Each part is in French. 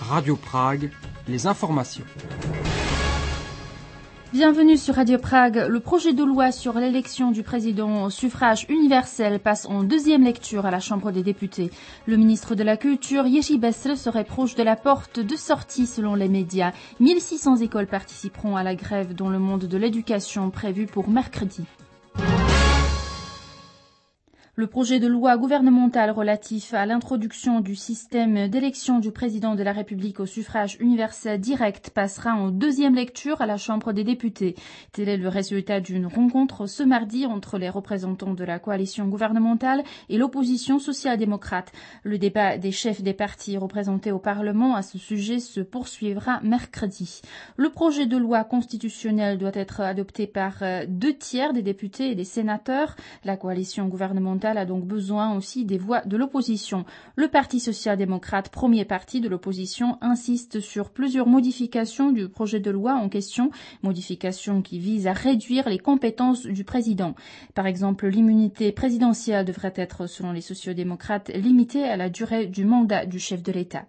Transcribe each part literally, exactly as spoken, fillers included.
Radio Prague, les informations. Bienvenue sur Radio Prague. Le projet de loi sur l'élection du président au suffrage universel passe en deuxième lecture à la Chambre des députés. Le ministre de la Culture, Jiří Besl, serait proche de la porte de sortie selon les médias. mille six cents écoles participeront à la grève dans le monde de l'éducation prévue pour mercredi. Le projet de loi gouvernemental relatif à l'introduction du système d'élection du président de la République au suffrage universel direct passera en deuxième lecture à la Chambre des députés. Tel est le résultat d'une rencontre ce mardi entre les représentants de la coalition gouvernementale et l'opposition social-démocrate. Le débat des chefs des partis représentés au Parlement à ce sujet se poursuivra mercredi. Le projet de loi constitutionnel doit être adopté par deux tiers des députés et des sénateurs. La coalition gouvernementale a donc besoin aussi des voix de l'opposition. Le Parti social-démocrate, premier parti de l'opposition, insiste sur plusieurs modifications du projet de loi en question, modifications qui visent à réduire les compétences du président. Par exemple, l'immunité présidentielle devrait être, selon les sociaux-démocrates, limitée à la durée du mandat du chef de l'État.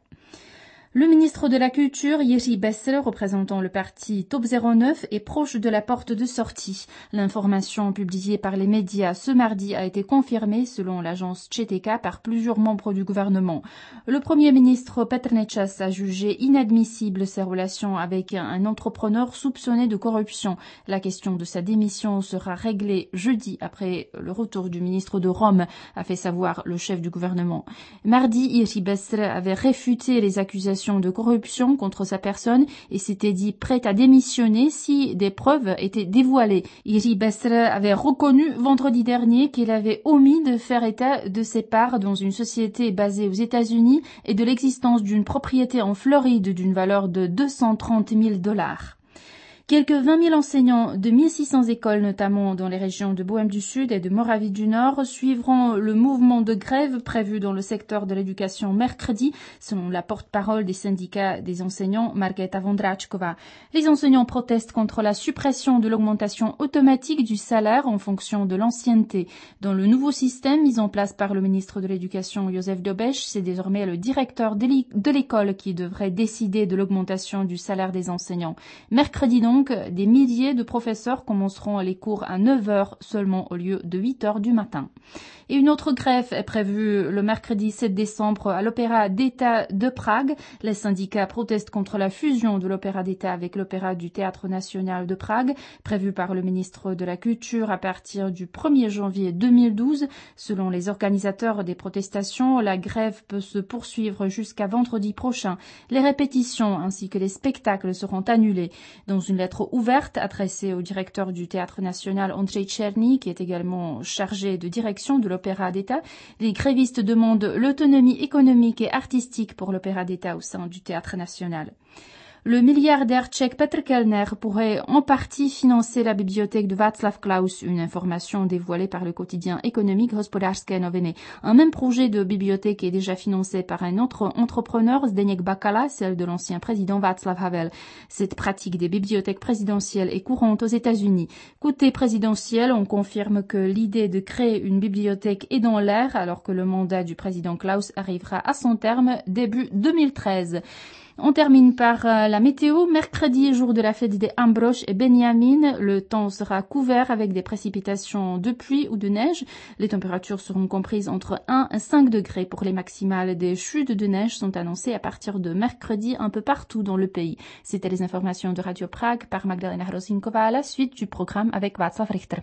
Le ministre de la Culture, Jiří Besl, représentant le parti Top zéro neuf, est proche de la porte de sortie. L'information publiée par les médias ce mardi a été confirmée, selon l'agence Četeka, par plusieurs membres du gouvernement. Le premier ministre Petr Nečas a jugé inadmissible ses relations avec un entrepreneur soupçonné de corruption. La question de sa démission sera réglée jeudi après le retour du ministre de Rome, a fait savoir le chef du gouvernement. Mardi, Jiří Besl avait réfuté les accusations de corruption contre sa personne et s'était dit prêt à démissionner si des preuves étaient dévoilées. Jiří Besl avait reconnu vendredi dernier qu'il avait omis de faire état de ses parts dans une société basée aux États-Unis et de l'existence d'une propriété en Floride d'une valeur de deux cent trente mille dollars. Quelques vingt mille enseignants de mille six cents écoles, notamment dans les régions de Bohême du Sud et de Moravie du Nord, suivront le mouvement de grève prévu dans le secteur de l'éducation mercredi, selon la porte-parole des syndicats des enseignants, Markéta Vondráčková. Les enseignants protestent contre la suppression de l'augmentation automatique du salaire en fonction de l'ancienneté. Dans le nouveau système mis en place par le ministre de l'Éducation, Josef Dobeš, c'est désormais le directeur de l'école qui devrait décider de l'augmentation du salaire des enseignants. Mercredi donc, Donc, des milliers de professeurs commenceront les cours à neuf heures seulement au lieu de huit heures du matin. Et une autre grève est prévue le mercredi sept décembre à l'Opéra d'État de Prague. Les syndicats protestent contre la fusion de l'Opéra d'État avec l'Opéra du Théâtre national de Prague, prévue par le ministre de la Culture à partir du premier janvier deux mille douze. Selon les organisateurs des protestations, la grève peut se poursuivre jusqu'à vendredi prochain. Les répétitions ainsi que les spectacles seront annulés. Dans une lettre ouverte adressée au directeur du Théâtre national Ondřej Černý, qui est également chargé de direction de l'Opéra d'État, les grévistes demandent l'autonomie économique et artistique pour l'Opéra d'État au sein du Théâtre national. Le milliardaire tchèque Petr Kellner pourrait en partie financer la bibliothèque de Václav Klaus, une information dévoilée par le quotidien économique Hospodářské noviny. Un même projet de bibliothèque est déjà financé par un autre entrepreneur, Zdeněk Bakala, celle de l'ancien président Václav Havel. Cette pratique des bibliothèques présidentielles est courante aux États-Unis. Côté présidentiel, on confirme que l'idée de créer une bibliothèque est dans l'air, alors que le mandat du président Klaus arrivera à son terme début deux mille treize. On termine par la météo. Mercredi, jour de la fête des Ambrosch et Benjamin, le temps sera couvert avec des précipitations de pluie ou de neige. Les températures seront comprises entre un et cinq degrés pour les maximales. Des chutes de neige sont annoncées à partir de mercredi un peu partout dans le pays. C'était les informations de Radio Prague par Magdalena Hrozinková à la suite du programme avec Václav Richter.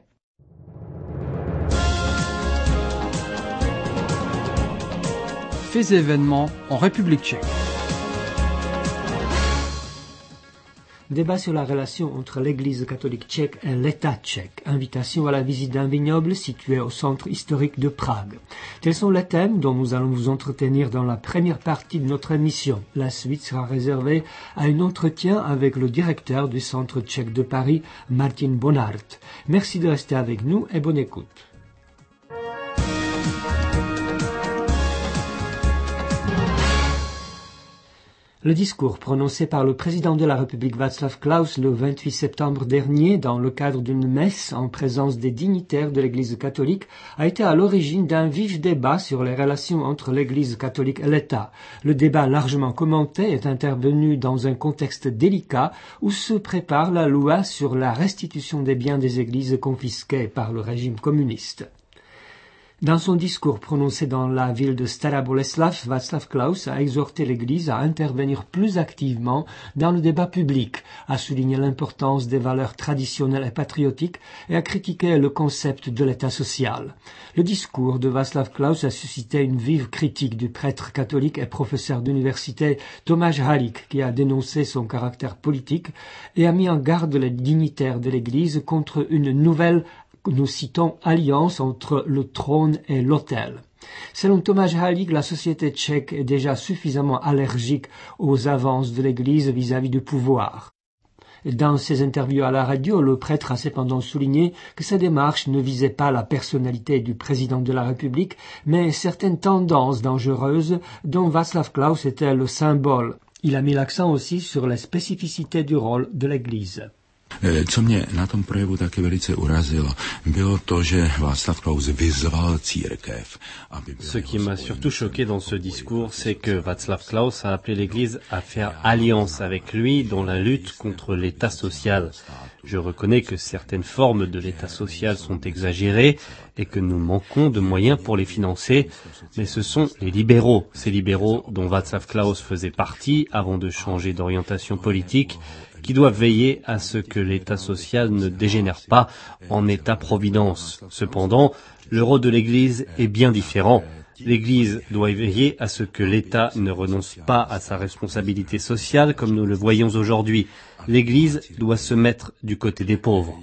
Faits et événements en République tchèque. Débat sur la relation entre l'Église catholique tchèque et l'État tchèque. Invitation à la visite d'un vignoble situé au centre historique de Prague. Tels sont les thèmes dont nous allons vous entretenir dans la première partie de notre émission. La suite sera réservée à un entretien avec le directeur du centre tchèque de Paris, Martin Bonart. Merci de rester avec nous et bonne écoute. Le discours prononcé par le président de la République Václav Klaus le vingt-huit septembre dernier dans le cadre d'une messe en présence des dignitaires de l'Église catholique a été à l'origine d'un vif débat sur les relations entre l'Église catholique et l'État. Le débat largement commenté est intervenu dans un contexte délicat où se prépare la loi sur la restitution des biens des églises confisqués par le régime communiste. Dans son discours prononcé dans la ville de Stara Boleslav, Václav Klaus a exhorté l'Église à intervenir plus activement dans le débat public, à souligner l'importance des valeurs traditionnelles et patriotiques et à critiquer le concept de l'État social. Le discours de Václav Klaus a suscité une vive critique du prêtre catholique et professeur d'université Tomáš Halík, qui a dénoncé son caractère politique et a mis en garde les dignitaires de l'Église contre une nouvelle nous citons alliance entre le trône et l'autel. Selon Tomáš Halík, la société tchèque est déjà suffisamment allergique aux avances de l'Église vis-à-vis du pouvoir. Dans ses interviews à la radio, le prêtre a cependant souligné que sa démarche ne visait pas la personnalité du président de la République, mais certaines tendances dangereuses dont Václav Klaus était le symbole. Il a mis l'accent aussi sur la spécificité du rôle de l'Église. Co mě na tom projevu také velice urazilo, bylo to, že Václav Klaus vyzval církev, aby... Ce qui m'a surtout choqué dans ce discours, c'est que Václav Klaus a appelé l'Église à faire alliance avec lui dans la lutte contre l'État social. Je reconnais que certaines formes de l'État social sont exagérées et que nous manquons de moyens pour les financer, mais ce sont les libéraux, ces libéraux dont Václav Klaus faisait partie avant de changer d'orientation politique, qui doivent veiller à ce que l'État social ne dégénère pas en État-providence. Cependant, le rôle de l'Église est bien différent. L'Église doit veiller à ce que l'État ne renonce pas à sa responsabilité sociale comme nous le voyons aujourd'hui. L'Église doit se mettre du côté des pauvres.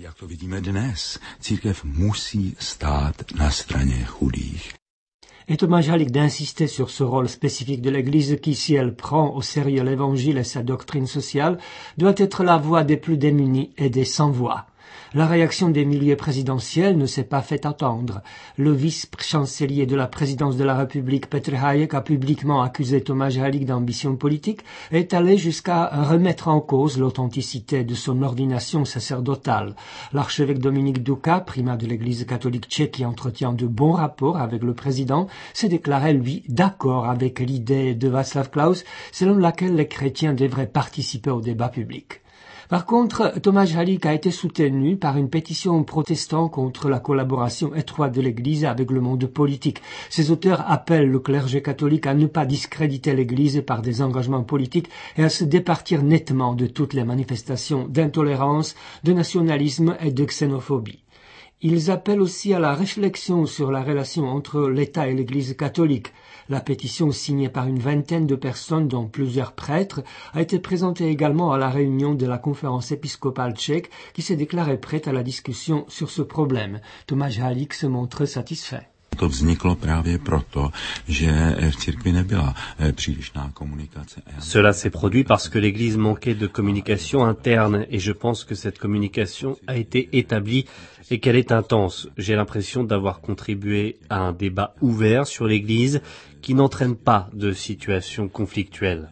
Et Tomáš Halík d'insister sur ce rôle spécifique de l'Église qui, si elle prend au sérieux l'Évangile et sa doctrine sociale, doit être la voix des plus démunis et des sans-voix. La réaction des milieux présidentiels ne s'est pas fait attendre. Le vice-chancelier de la présidence de la République, Petr Hájek, a publiquement accusé Tomáš Halík d'ambition politique et est allé jusqu'à remettre en cause l'authenticité de son ordination sacerdotale. L'archevêque Dominik Duka, primat de l'Église catholique tchèque qui entretient de bons rapports avec le président, s'est déclaré, lui, d'accord avec l'idée de Václav Klaus, selon laquelle les chrétiens devraient participer au débat public. Par contre, Tomáš Halík a été soutenu par une pétition protestant contre la collaboration étroite de l'Église avec le monde politique. Ses auteurs appellent le clergé catholique à ne pas discréditer l'Église par des engagements politiques et à se départir nettement de toutes les manifestations d'intolérance, de nationalisme et de xénophobie. Ils appellent aussi à la réflexion sur la relation entre l'État et l'Église catholique. La pétition signée par une vingtaine de personnes, dont plusieurs prêtres, a été présentée également à la réunion de la conférence épiscopale tchèque qui s'est déclarée prête à la discussion sur ce problème. Tomáš Halík se montre satisfait. To vzniklo právě proto, že v církvi nebyla přílišná komunikace. Cela s'est produit parce que l'Église manquait de communication interne et je pense que cette communication a été établie et qu'elle est intense. J'ai l'impression d'avoir contribué à un débat ouvert sur l'Église qui n'entraîne pas de situation conflictuelle.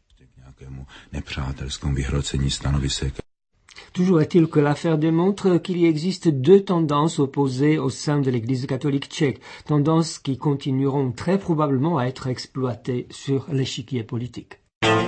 Toujours est-il que l'affaire démontre qu'il y existe deux tendances opposées au sein de l'Église catholique tchèque, tendances qui continueront très probablement à être exploitées sur l'échiquier politique.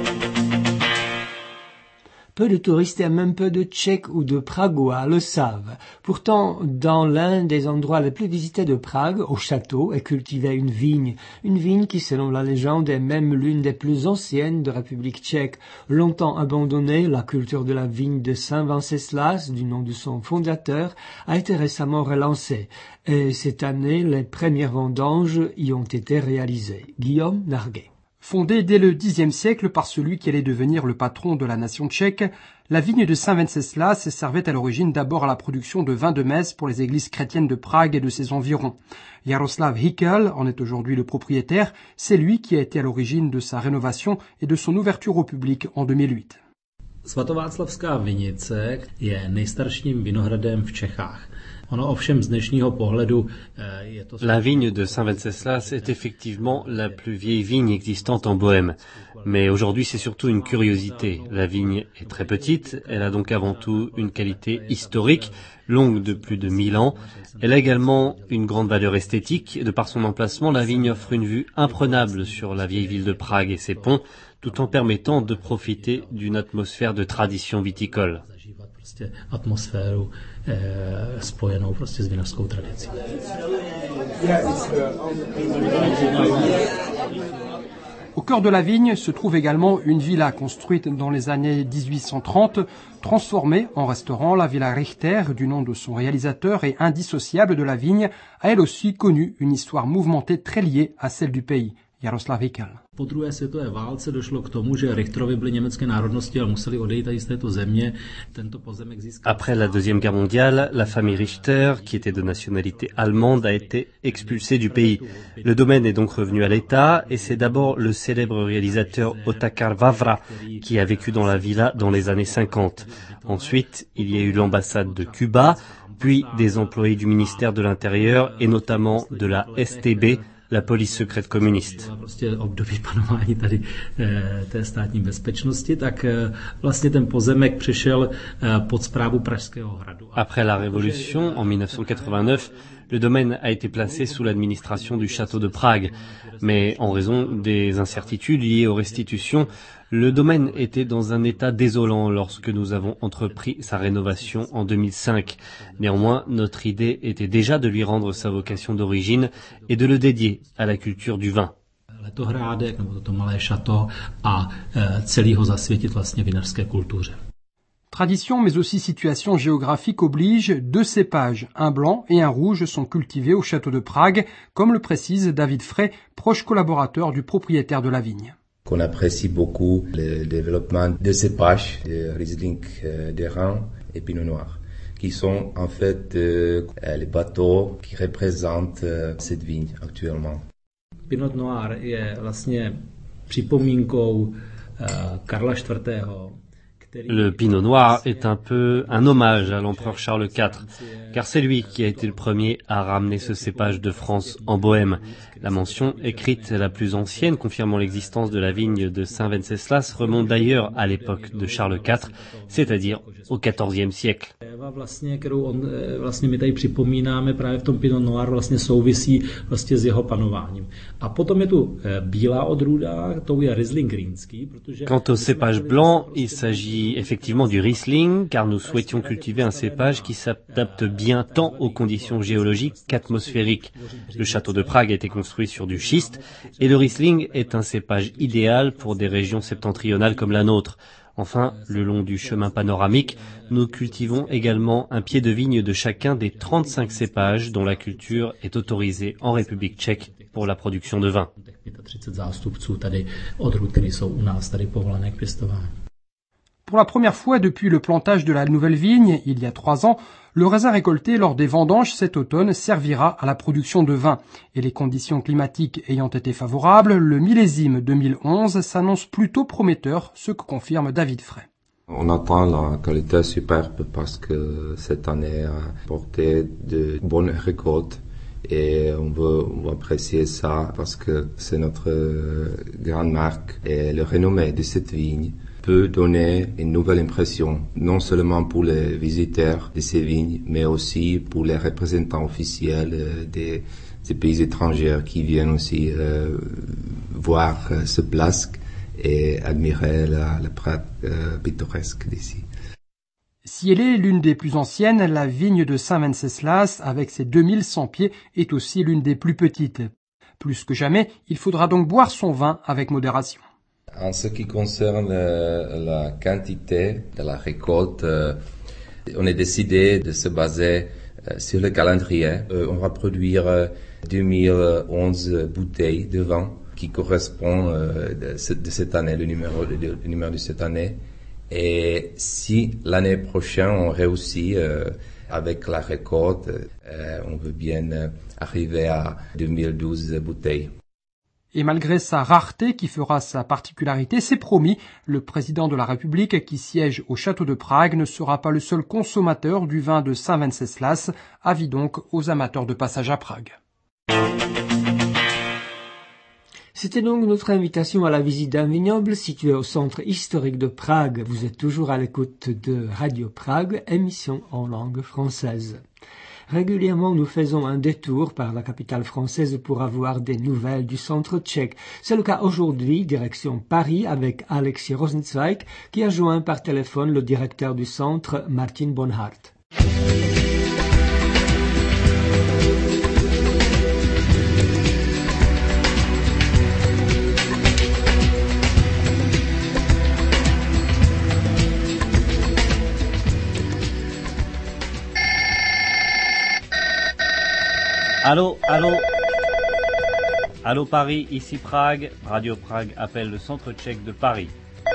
Peu de touristes et même peu de Tchèques ou de Pragois le savent. Pourtant, dans l'un des endroits les plus visités de Prague, au château, est cultivée une vigne. Une vigne qui, selon la légende, est même l'une des plus anciennes de République tchèque. Longtemps abandonnée, la culture de la vigne de Saint-Venceslas, du nom de son fondateur, a été récemment relancée. Et cette année, les premières vendanges y ont été réalisées. Guillaume Narguet. Fondée dès le dixième siècle par celui qui allait devenir le patron de la nation tchèque, la vigne de Saint-Venceslas servait à l'origine d'abord à la production de vin de messe pour les églises chrétiennes de Prague et de ses environs. Jaroslav Hickel en est aujourd'hui le propriétaire, c'est lui qui a été à l'origine de sa rénovation et de son ouverture au public en deux mille huit. Svatováclavská vinice je nejstarším vinohradem v Čechách. La vigne de Saint-Venceslas est effectivement la plus vieille vigne existante en Bohême. Mais aujourd'hui, c'est surtout une curiosité. La vigne est très petite, elle a donc avant tout une qualité historique, longue de plus de mille ans. Elle a également une grande valeur esthétique. De par son emplacement, la vigne offre une vue imprenable sur la vieille ville de Prague et ses ponts, tout en permettant de profiter d'une atmosphère de tradition viticole. Atmosféru eh, spojenou prostě s vinařskou tradicí. Au cœur de la vigne se trouve également une villa construite dans les années dix-huit cent trente, transformée en restaurant. La Villa Richter, du nom de son réalisateur et indissociable de la vigne, a elle aussi connu une histoire mouvementée très liée à celle du pays. Jaroslav Hikal. Po druhé světové válce došlo k tomu, že Richterovi byli německé národnosti, ale museli odejít tady z této země. Tento pozemek získal. Après la Deuxième Guerre mondiale, la famille Richter, qui était de nationalité allemande, a été expulsée du pays. Le domaine est donc revenu à l'État et c'est d'abord le célèbre réalisateur Otakar Vavra qui a vécu dans la villa dans les années cinquante. Ensuite, il y a eu l'ambassade de Cuba, puis des employés du ministère de l'Intérieur et notamment de la S T B, la police secrète communiste. Prostě období panování tady e, té státní bezpečnosti, tak e, vlastně ten pozemek přešel e, pod správu Pražského hradu. Après la Révolution, en mille neuf cent quatre-vingt-neuf, le domaine a été placé sous l'administration du château de Prague. Mais en raison des incertitudes liées aux restitutions, le domaine était dans un état désolant lorsque nous avons entrepris sa rénovation en deux mille cinq. Néanmoins, notre idée était déjà de lui rendre sa vocation d'origine et de le dédier à la culture du vin. Letohrádek, nebo toto malé šato a e, celý ho zasvětit vlastně vinařské kultuře. Tradition, mais aussi situation géographique oblige, deux cépages, un blanc et un rouge, sont cultivés au château de Prague, comme le précise David Frey, proche collaborateur du propriétaire de la vigne. Qu'on apprécie beaucoup le développement de cépages, de Riesling, de Rhin et Pinot Noir, qui sont en fait euh, les bateaux qui représentent euh, cette vigne actuellement. Pinot Noir je vlastně připomínkou uh, Karla čtvrtého. Le Pinot Noir est un peu un hommage à l'empereur Charles quatre, car c'est lui qui a été le premier à ramener ce cépage de France en Bohême. La mention écrite la plus ancienne confirmant l'existence de la vigne de Saint-Venceslas remonte d'ailleurs à l'époque de Charles quatre, c'est-à-dire au quatorzième siècle. Vlastně, kterou on, vlastně my tady připomínáme právě v tom Pinot Noir, vlastně souvisí vlastně s jeho panováním. A potom je tu bílá odrůda, to je Riesling rýnský, protože... Quant au cépage blanc, il s'agit effectivement du Riesling, car nous souhaitions cultiver un cépage qui s'adapte bien tant aux conditions géologiques qu'atmosphériques. Le château de Prague a été construit sur du schiste, et le Riesling est un cépage idéal pour des régions septentrionales comme la nôtre. Enfin, le long du chemin panoramique, nous cultivons également un pied de vigne de chacun des trente-cinq cépages dont la culture est autorisée en République tchèque pour la production de vin. Pour la première fois depuis le plantage de la nouvelle vigne, il y a trois ans, le raisin récolté lors des vendanges cet automne servira à la production de vin. Et les conditions climatiques ayant été favorables, le millésime deux mille onze s'annonce plutôt prometteur, ce que confirme David Frey. On attend la qualité superbe parce que cette année a porté de bonnes récoltes et on veut, on veut apprécier ça parce que c'est notre grande marque et le renommé de cette vigne peut donner une nouvelle impression, non seulement pour les visiteurs de ces vignes, mais aussi pour les représentants officiels des, des pays étrangers qui viennent aussi euh, voir ce place et admirer la, la Prague euh, pittoresque d'ici. Si elle est l'une des plus anciennes, la vigne de Saint-Venceslas, avec ses deux mille cent pieds, est aussi l'une des plus petites. Plus que jamais, il faudra donc boire son vin avec modération. En ce qui concerne euh, la quantité de la récolte, euh, on a décidé de se baser euh, sur le calendrier. Euh, on va produire euh, deux mille onze bouteilles de vin qui correspond euh, de, de cette année, le numéro, le, le numéro de cette année. Et si l'année prochaine on réussit euh, avec la récolte, euh, on veut bien euh, arriver à deux mille douze bouteilles. Et malgré sa rareté qui fera sa particularité, c'est promis, le président de la République qui siège au château de Prague ne sera pas le seul consommateur du vin de Saint-Wenceslas. Avis donc aux amateurs de passage à Prague. C'était donc notre invitation à la visite d'un vignoble situé au centre historique de Prague. Vous êtes toujours à l'écoute de Radio Prague, émission en langue française. Régulièrement, nous faisons un détour par la capitale française pour avoir des nouvelles du centre tchèque. C'est le cas aujourd'hui, direction Paris, avec Alexis Rosenzweig, qui a joint par téléphone le directeur du centre, Martin Bonhardt. Allô, allô, allô Paris, ici Prague. Radio Prague appelle le centre tchèque de Paris.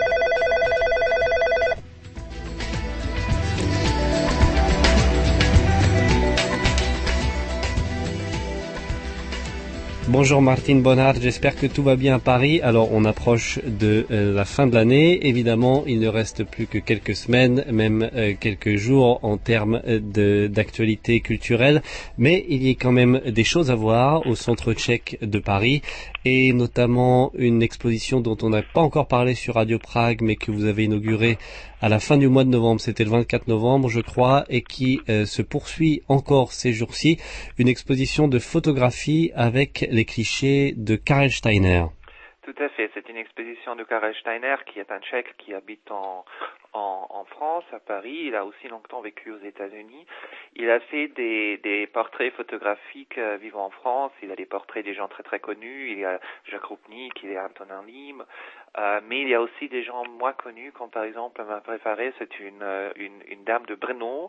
Bonjour Martin Bonhardt, j'espère que tout va bien à Paris. Alors on approche de euh, la fin de l'année, évidemment il ne reste plus que quelques semaines, même euh, quelques jours en termes de, d'actualité culturelle, mais il y a quand même des choses à voir au centre tchèque de Paris, et notamment une exposition dont on n'a pas encore parlé sur Radio Prague, mais que vous avez inaugurée à la fin du mois de novembre, c'était le vingt-quatre novembre je crois, et qui euh, se poursuit encore ces jours-ci, une exposition de photographie avec les clichés de Karel Steiner. Tout à fait, c'est une exposition de Karel Steiner qui est un Tchèque qui habite en, en, en France, à Paris. Il a aussi longtemps vécu aux États-Unis. Il a fait des, des portraits photographiques euh, vivant en France. Il a des portraits des gens très très connus. Il y a Jacques Roupnik, il y a Antonin Lim. Euh, mais il y a aussi des gens moins connus, comme par exemple ma préférée, c'est une, une, une dame de Brno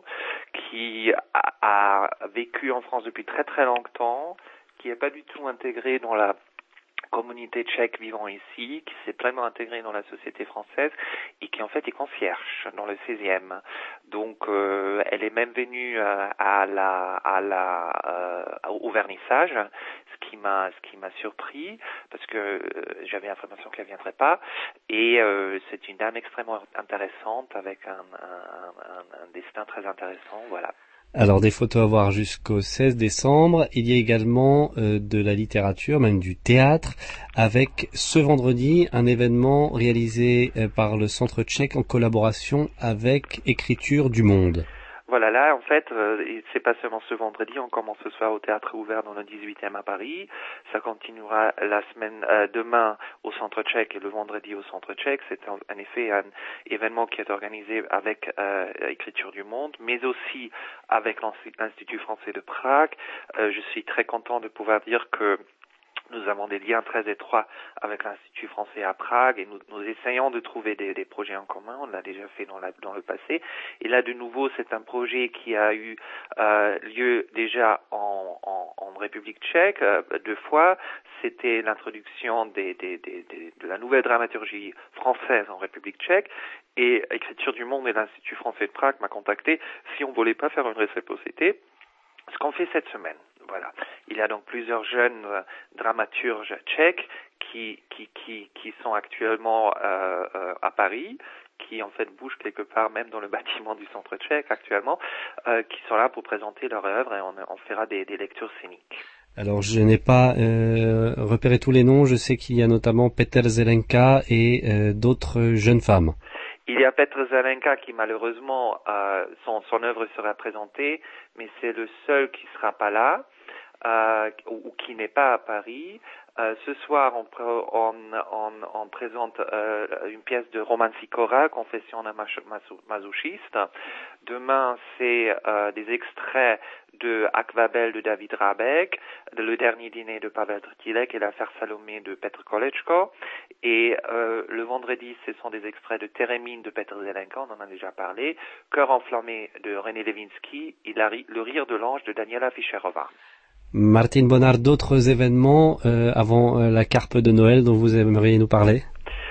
qui a, a vécu en France depuis très très longtemps, qui n'est pas du tout intégrée dans la communauté tchèque vivant ici, qui s'est pleinement intégrée dans la société française et qui en fait est concierge dans le seizième. Donc euh, elle est même venue euh, à la, à la, euh, au vernissage, ce qui m'a, ce qui m'a surpris parce que euh, j'avais l'information qu'elle viendrait pas. Et euh, c'est une dame extrêmement intéressante avec un, un, un, un destin très intéressant. Voilà. Alors des photos à voir jusqu'au seize décembre. Il y a également euh, de la littérature, même du théâtre, avec ce vendredi un événement réalisé euh, par le Centre tchèque en collaboration avec Écriture du Monde. Voilà, là, en fait, euh, c'est pas seulement ce vendredi, on commence ce soir au Théâtre Ouvert dans le dix-huitième à Paris. Ça continuera la semaine, euh, demain au Centre tchèque et le vendredi au Centre tchèque. C'est en, en effet un événement qui est organisé avec euh, Écriture du Monde, mais aussi avec l'Institut français de Prague. Euh, je suis très content de pouvoir dire que nous avons des liens très étroits avec l'Institut français à Prague et nous, nous essayons de trouver des, des projets en commun. On l'a déjà fait dans, la, dans le passé. Et là, de nouveau, c'est un projet qui a eu euh, lieu déjà en, en, en République tchèque euh, deux fois. C'était l'introduction des, des, des, des, de la nouvelle dramaturgie française en République tchèque. Et Écriture du Monde et l'Institut français de Prague m'a contacté si on voulait pas faire une réciprocité. Ce qu'on fait cette semaine. Voilà. Il y a donc plusieurs jeunes euh, dramaturges tchèques qui, qui, qui, qui sont actuellement euh, euh, à Paris, qui en fait bougent quelque part même dans le bâtiment du Centre tchèque actuellement, euh, qui sont là pour présenter leur œuvre et on, on fera des, des lectures scéniques. Alors je n'ai pas euh, repéré tous les noms, je sais qu'il y a notamment Petr Zelenka et euh, d'autres jeunes femmes. Il y a Petr Zelenka qui malheureusement, euh, son, son œuvre sera présentée, mais c'est le seul qui sera pas là, euh, ou, ou qui n'est pas à Paris. Euh, ce soir, on, on, on, on présente euh, une pièce de Roman Sikora, Confession d'un masochiste. Demain, c'est euh, des extraits de Aquabelle de David Rabeck, de Le Dernier Dîner de Pavel Trtilek et L'Affaire Salomé de Petr Kolečko. Et euh, le vendredi, ce sont des extraits de Térémine de Petr Zelenka, on en a déjà parlé, Cœur enflammé de René Levinsky et Le Rire de l'Ange de Daniela Fischerova. Martin Bonhardt, d'autres événements euh, avant euh, la carpe de Noël dont vous aimeriez nous parler?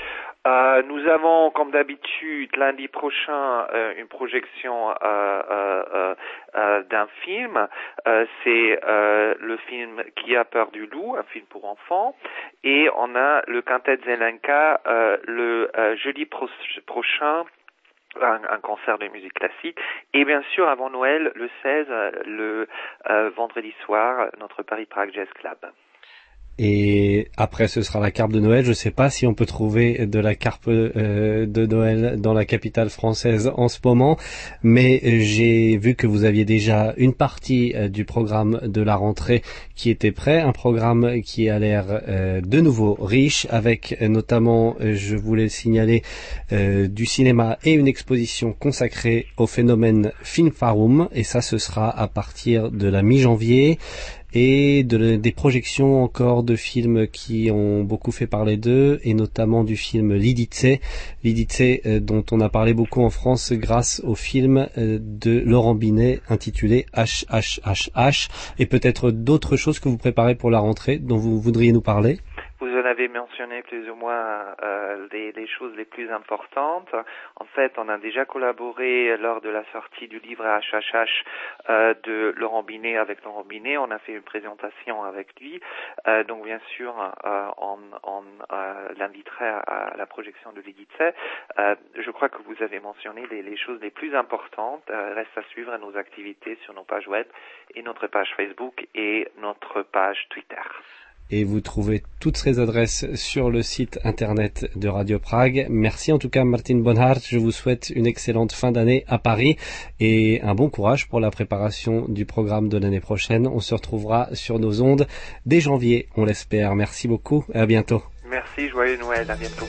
Euh, nous avons, comme d'habitude, lundi prochain, euh, une projection euh, euh, euh, d'un film. Euh, c'est euh, le film Qui a peur du loup, un film pour enfants. Et on a le quintet Zelenka euh, le euh, jeudi pro- prochain. Un, un concert de musique classique et bien sûr avant Noël le seize le euh, vendredi soir notre Paris Prague Jazz Club. Et après, ce sera la carpe de Noël. Je ne sais pas si on peut trouver de la carpe euh, de Noël dans la capitale française en ce moment, mais j'ai vu que vous aviez déjà une partie euh, du programme de la rentrée qui était prêt, un programme qui a l'air euh, de nouveau riche, avec euh, notamment, euh, je voulais signaler, euh, du cinéma et une exposition consacrée au phénomène Filmforum, et ça, ce sera à partir de la mi-janvier. Et de, des projections encore de films qui ont beaucoup fait parler d'eux, et notamment du film Lidice, Lidice euh, dont on a parlé beaucoup en France grâce au film euh, de Laurent Binet intitulé H H H H, et peut-être d'autres choses que vous préparez pour la rentrée dont vous voudriez nous parler. Vous en avez mentionné plus ou moins euh, les, les choses les plus importantes. En fait, on a déjà collaboré lors de la sortie du livre H H H euh, de Laurent Binet avec Laurent Binet. On a fait une présentation avec lui. Euh, donc, bien sûr, euh, on, on euh, l'inviterait à, à la projection de Lidice. Euh, je crois que vous avez mentionné les, les choses les plus importantes. Euh, reste à suivre nos activités sur nos pages web et notre page Facebook et notre page Twitter. Et vous trouvez toutes ces adresses sur le site internet de Radio Prague. Merci en tout cas Martin Bonhart, je vous souhaite une excellente fin d'année à Paris et un bon courage pour la préparation du programme de l'année prochaine. On se retrouvera sur nos ondes dès janvier, on l'espère. Merci beaucoup et à bientôt. Merci, joyeux Noël, à bientôt.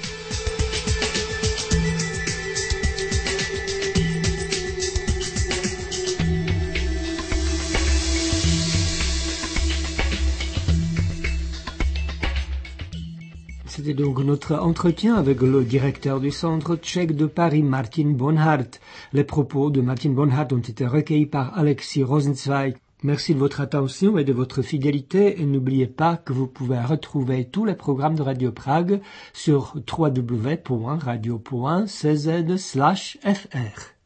C'était donc notre entretien avec le directeur du centre tchèque de Paris, Martin Bonhart. Les propos de Martin Bonhart ont été recueillis par Alexis Rosenzweig. Merci de votre attention et de votre fidélité, et n'oubliez pas que vous pouvez retrouver tous les programmes de Radio Prague sur w w w point radio point c z slash f r.